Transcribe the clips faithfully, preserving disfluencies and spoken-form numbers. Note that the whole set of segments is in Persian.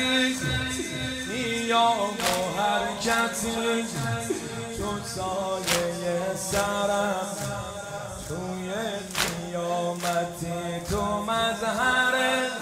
عزتی نیام و حرکتی تو سایه سرم توی قیامتی تو مظهر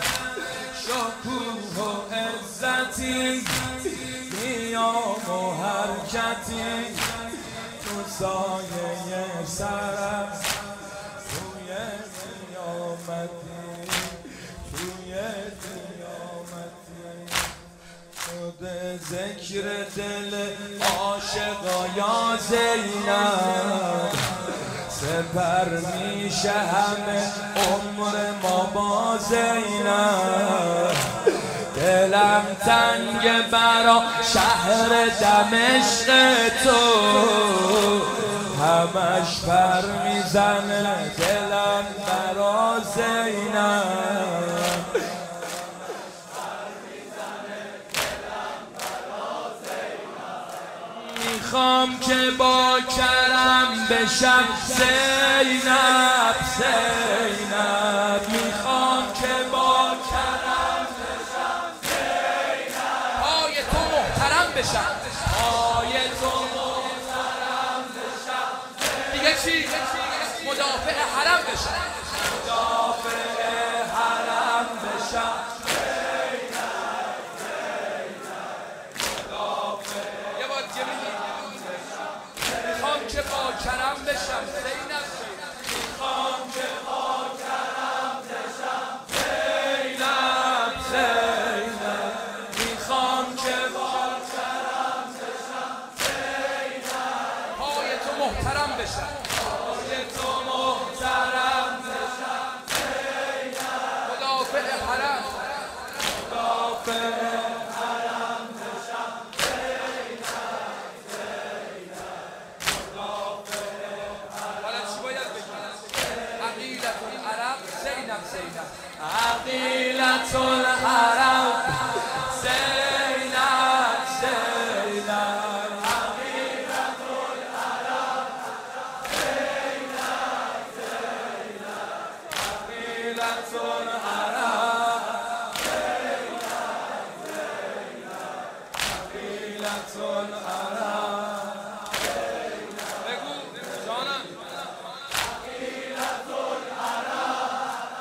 شکوه و عزتی نیام و حرکتی تو سایه سرم توی قیامتی توی قیامتی شده ذکر دل عاشقا یا زینب سپر میشه همه عمر ما با زینب دلم تنگ برا شهر دمشق تو همش پر میزنه دلم برا زینب میخوام که با کرم بشم زینب زینب میخوام که با کرم بشم زینب پای تو محترم بشم پای تو محترم بشم دیگه چی؟ مدافع حرم بشم مدافع حرم بشم که با کرم بشم زینب میخوام که با کرم بشم زینب زینب میخوام که با کرم بشم زینب پای تو محترم بشم پای تو محترم بشم زینب مدافع حرم مدافع عقیلة العرب زینب زینب عقیلة العرب زینب زینب عقیلة العرب زینب زینب عقیلة العرب بگو جانم عقیلة العرب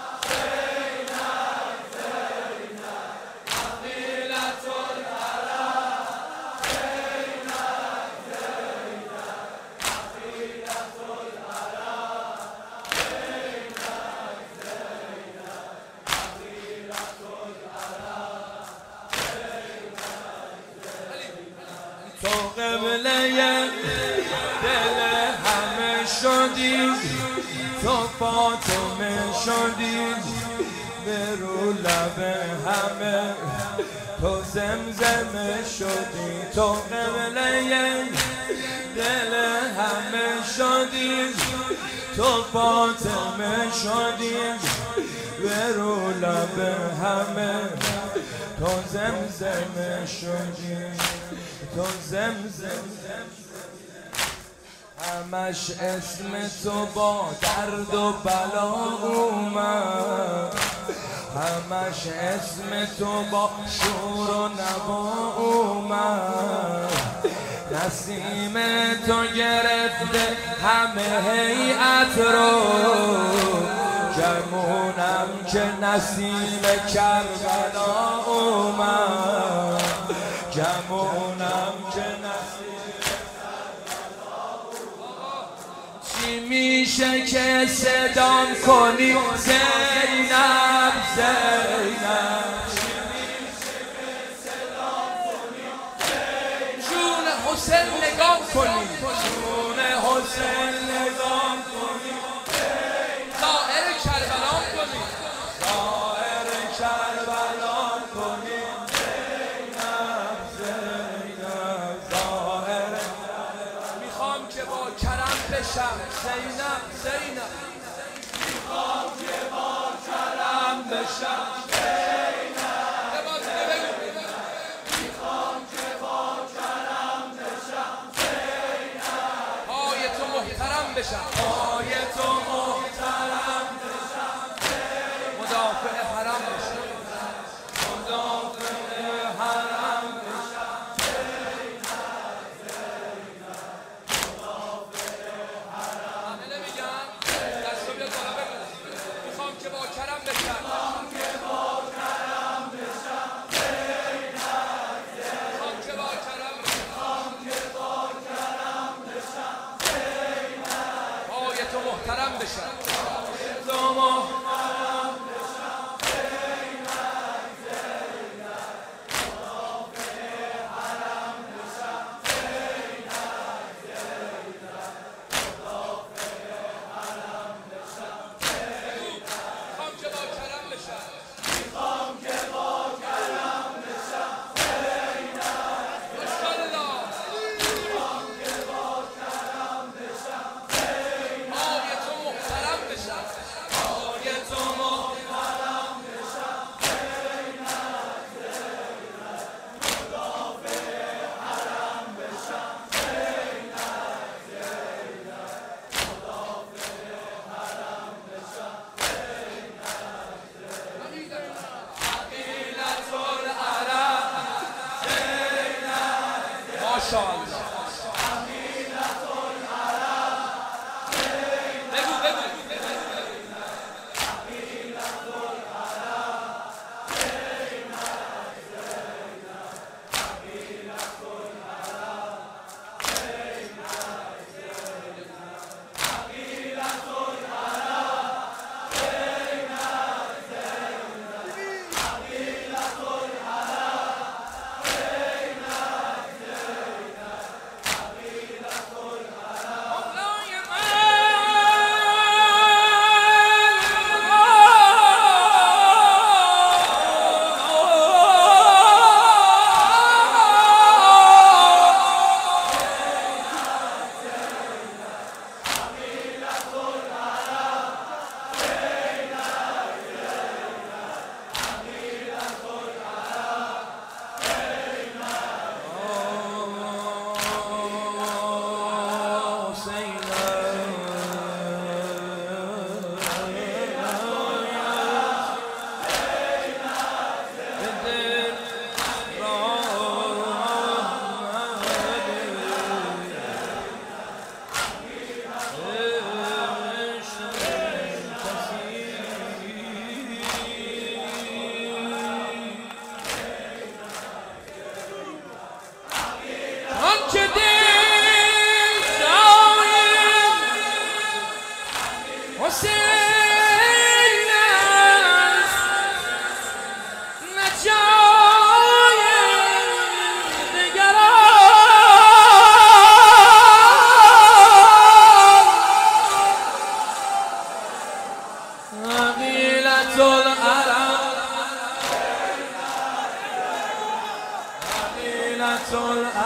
تو قبله دل همه شدی تو فاطمه شدی به رو لب همه تو زمزمه شدی تو قبله دل همه شدی تو فاطمه شدی به رو لب همه تو زمزمه شدی تو زمزم همش اسم تو با درد و بلا اومد همش اسم تو با شور و نوا اومد نسیم تو گرفته همه هیئت رو گمونم که نسیم کربلا اومد گمونم که نسیم چی میشه که صدام کنی زینب زینب چی میشه که صدام کنی زینب جون حسین نگاه کنی جون حسین نگاه کنی ظاهر کربلا کنی ظاهر کربلا کنی زینب زینب ظاهر میخوام که با کرم بشم زینب زینب میخوام که با کرم بشم زینب میخوام که با کرم بشم زینب پای تو محترم بشم پای تو محترم بشم مدافع حرم بشم مدافع کرم بشن خان که با کرم بشن خان که با کرم بشن خان که با کرم بشن پای تو محترم بشن پای تو محترم بشن ماشاءالله بگو بگو Soul